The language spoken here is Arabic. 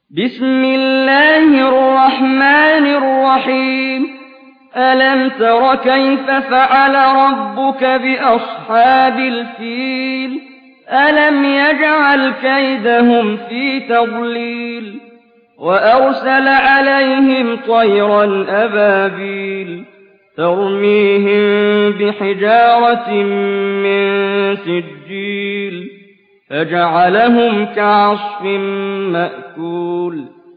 بسم الله الرحمن الرحيم ألم تر كيف فعل ربك بأصحاب الفيل ألم يجعل كيدهم في تضليل وأرسل عليهم طيرا أبابيل ترميهم بحجارة من سجيل فجعلهم كعصف مأكول